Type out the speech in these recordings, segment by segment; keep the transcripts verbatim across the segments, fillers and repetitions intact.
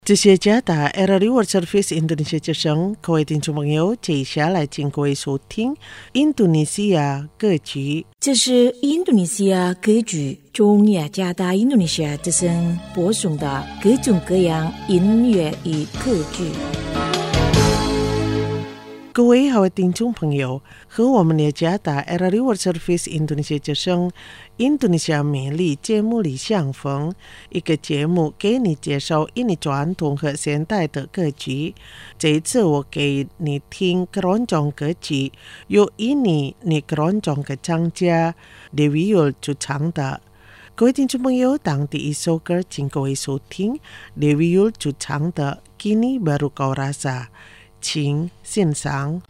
这些家的 Air Reward Service Indonesia 之声，各位听众朋友，接下来请各位收听印度尼西亚歌曲。 这是印度尼西亚歌剧中雅加达印度尼西亚之声播送的各种各样音乐与歌剧。 各位好，听众朋友，和我们的家的 Air Reward Service Indonesia 之声印度尼西亚美丽节目里相逢，一个节目给你介绍印尼传统和现代的歌曲。这一次我给你听keroncong歌曲，由印尼尼keroncong歌唱家 Dewi Yull 主唱的。各位听众朋友，当第一首歌，请各位收听 Dewi Yull 主唱的 Kini Baru Kau Rasa， 请欣赏。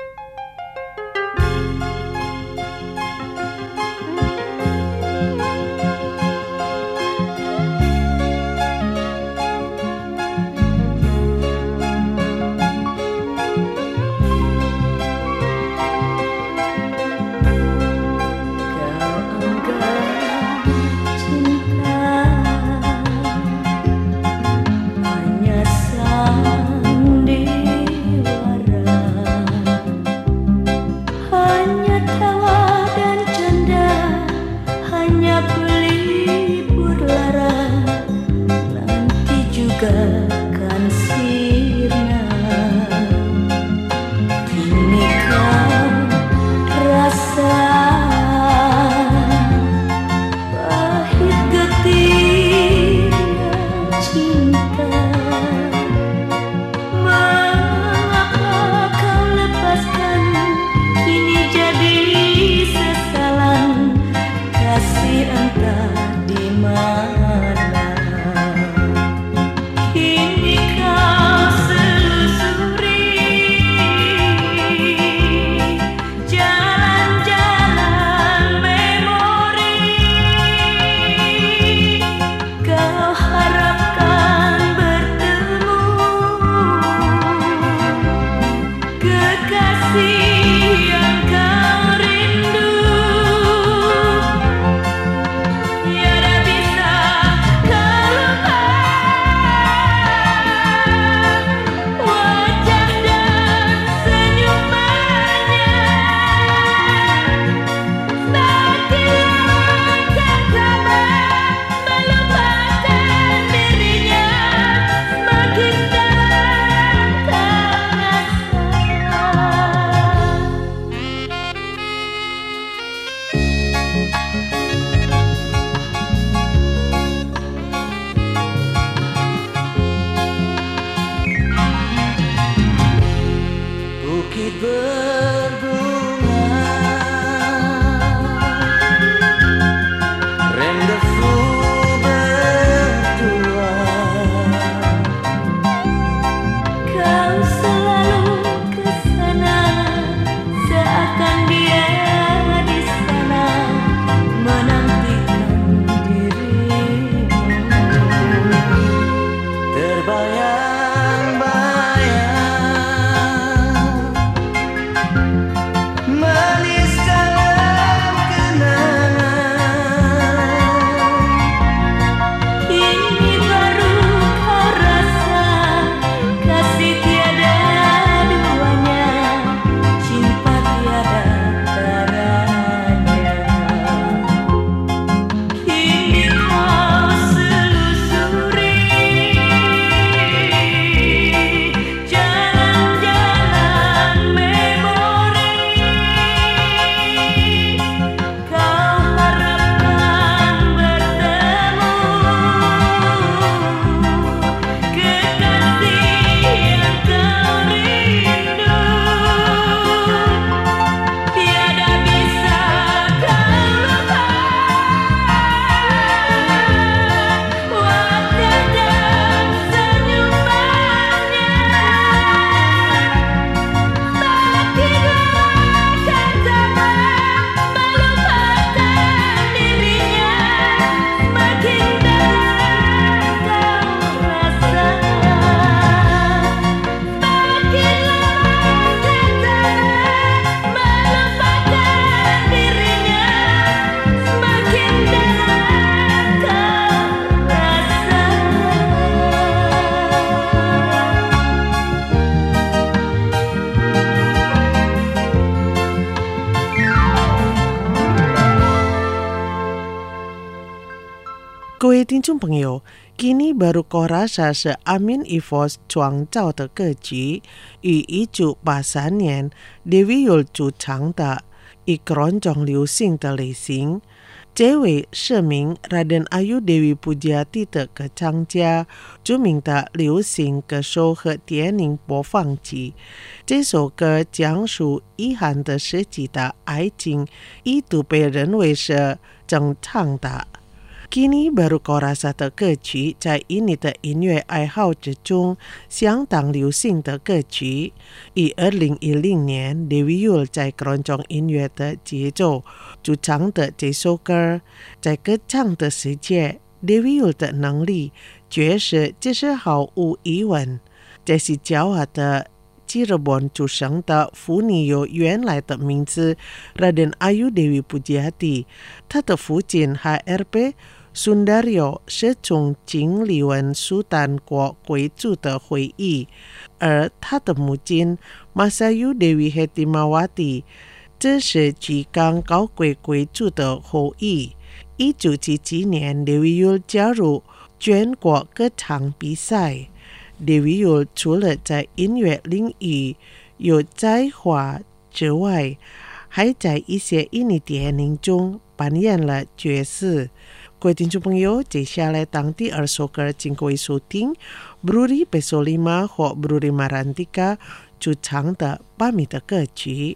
听众朋友，今年巴鲁科拉萨是阿明伊佛创造的歌曲，于一九八三年 Dewi Yull 主唱的以各种流行的类型。这位是名 Raden Ayu Dewi Pujati 的歌唱家，著名的流行歌手和电影播放机。这首歌讲述遗憾的世纪的爱情，一度被认为是正常的。Kini Baru Kau Rasa 的歌曲在印尼的音乐爱好者中相当流行的歌曲。以二零一零年 Dewi Yull 在各种音乐的节奏主唱的这首歌，在歌唱的世界 Dewi Yull 的能力确实这是毫无疑问。这是骄傲的吉尔本出生的妇女有原来的名字 Raden Ayu Dewi Pujati， 她的父亲 H R P Sundaryo 是从经历文苏丹国贵族的回忆，而他的母亲 Masayu Dewi Hetimawati 这是吉冈高贵贵族的后裔。一九七七年 Dewi Yull 加入全国歌唱比赛。Dewi Yull 除了在音乐领域有才华之外，还在一些印尼电影中扮演了角色。各位听众朋友，接下来当第二首歌，请各位收听 Bruri Pesolima 或 Bruri Marantika 主唱的巴米的歌曲。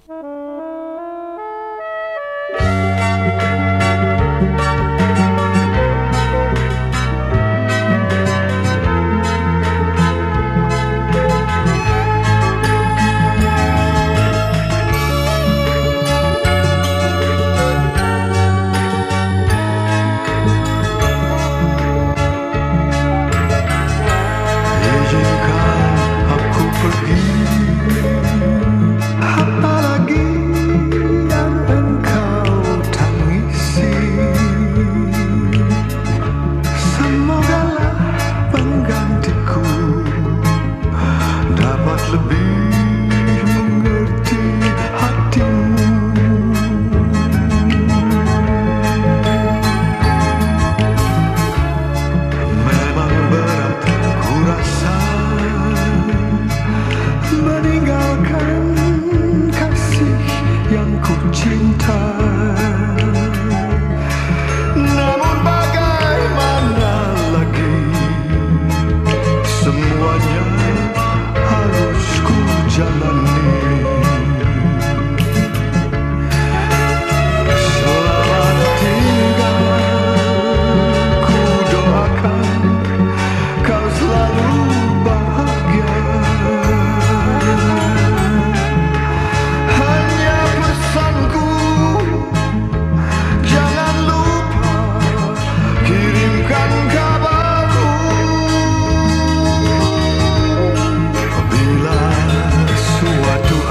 Suatu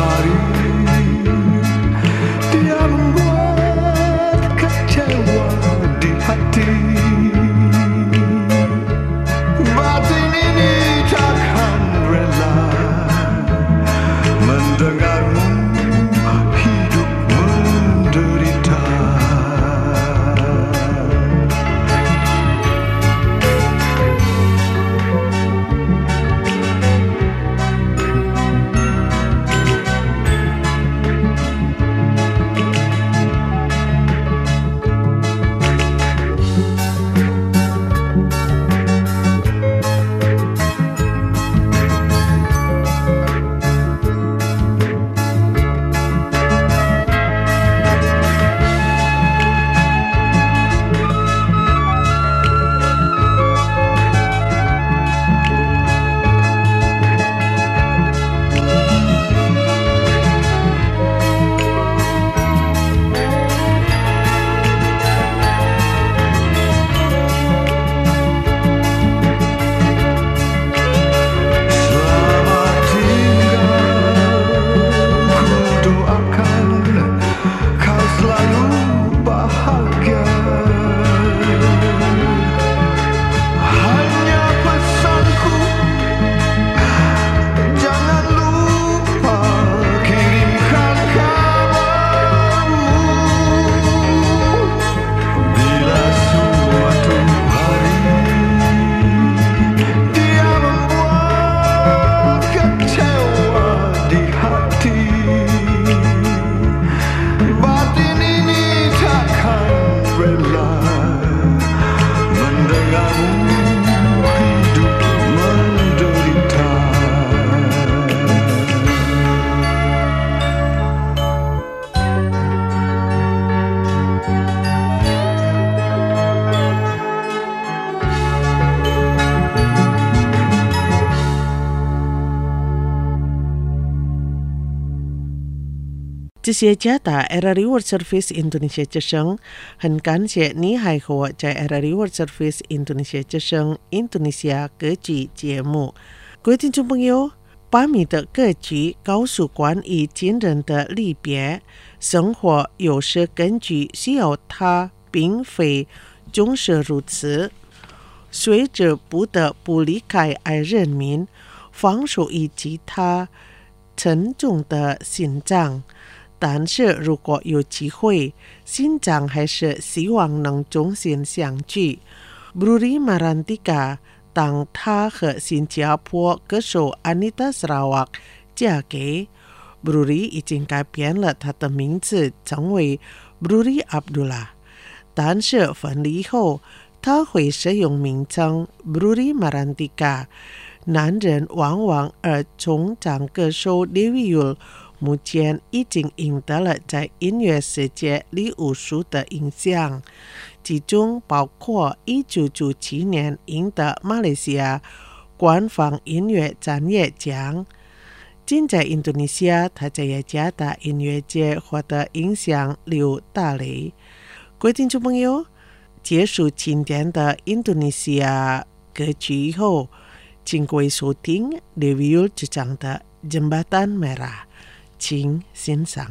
这些家打 Era Reward Service Indonesia 之声，很感谢你还和我在 Era Reward Service Indonesia 之声 Indonesia 歌剧节目。各位听众朋友，巴米的歌剧告诉关于亲人的离别，生活有时根据需要它并非总是如此。随着不得不离开爱人民，放手以及他沉重的心脏。但是如果有机会，心脏还是希望能重新相聚。Brury Marantika 当他和新加坡歌手 Anita Sarawak 嫁给 Brury 已经改变了他的名字，成为 Brury Abdullah。但是分离后，他会使用名称 Brury Marantika。男人往往而从长歌手 Dewi Yull目前已经赢得了在音乐世界里无数的影响，其中包括一九九七年赢得马来西亚官方音乐产业奖。今在印度尼西亚，他在雅加达音乐界获得影响力大嘞。各位听众朋友，结束今天的印度尼西亚歌曲以后，请各位收听 Dewi Yull 主唱的《Jembatan Merah》，请欣赏。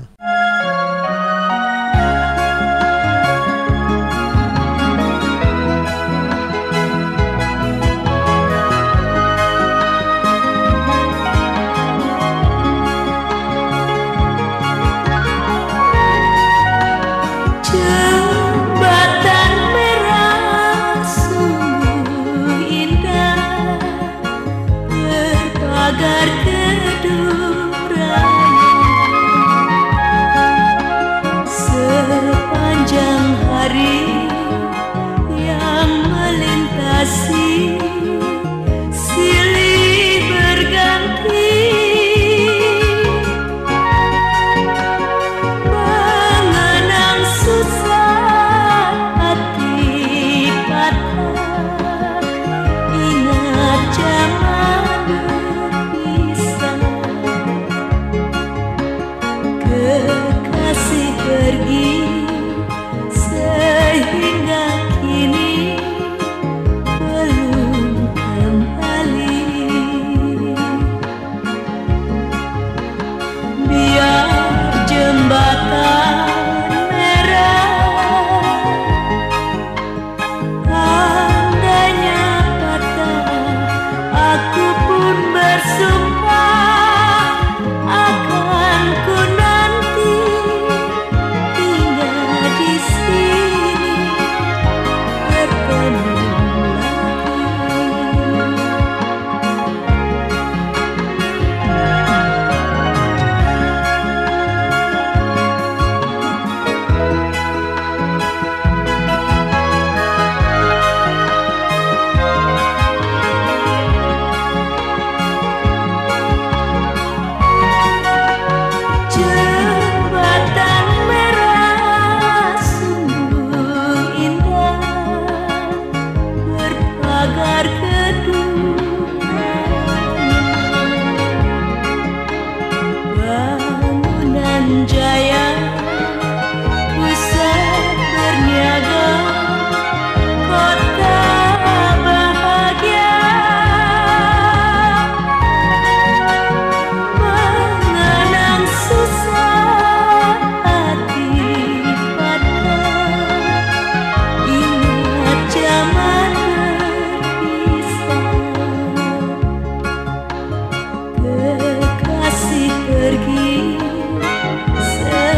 Kekasih pergi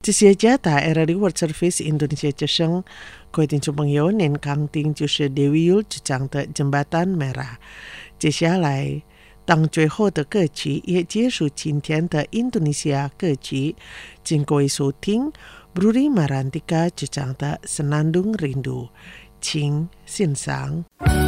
这些加大 R L World Service Indonesia 之声，各位听众朋友，您刚听就是 Dewi Yull 主唱的《Jembatan Merah》。接下来，当最后的歌曲也结束今天的印度尼西亚歌曲，请各位收听 Bruri Marantika 主唱的《Senandung Rindu》，请欣赏。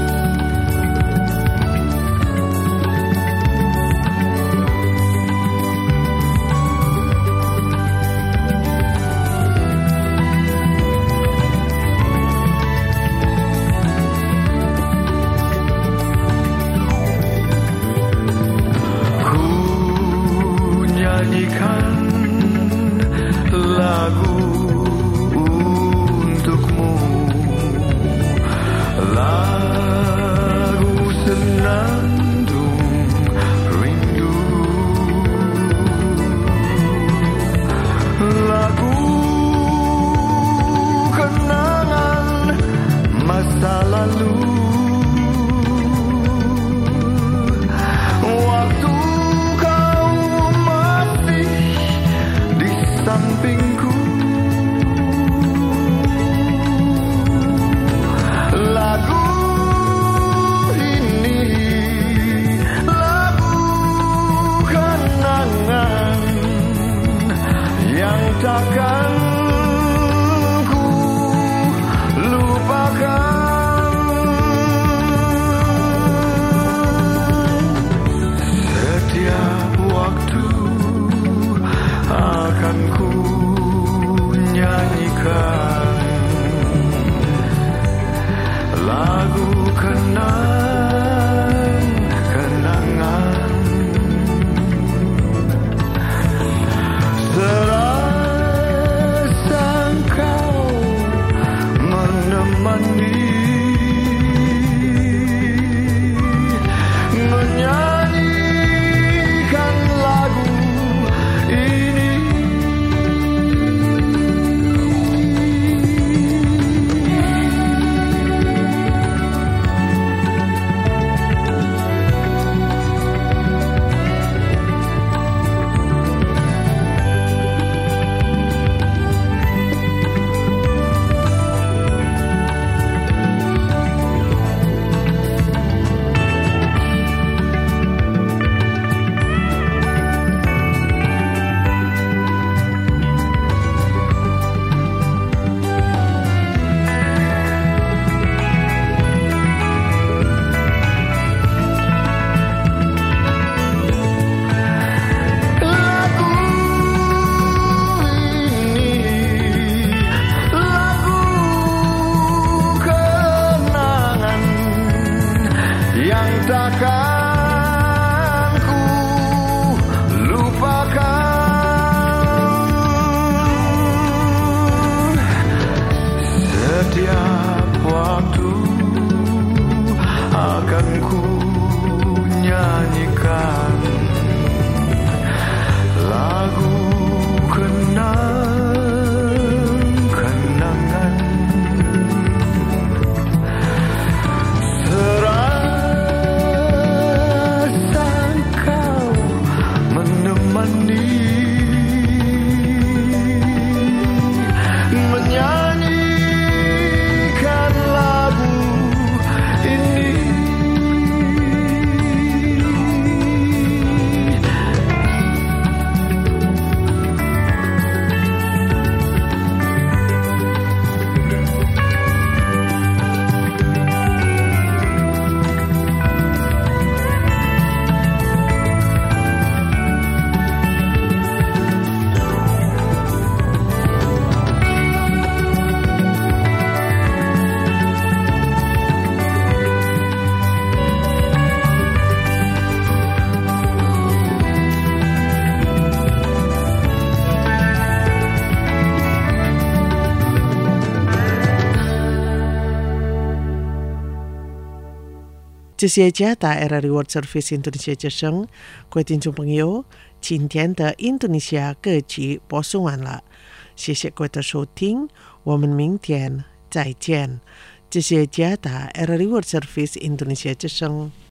这些加大 R L World Service Indonesia 之声，各位听众朋友，今天的印度尼西亚歌曲播送完了，谢谢各位的收听，我们明天再见。这些加大 R L World Service Indonesia 之声。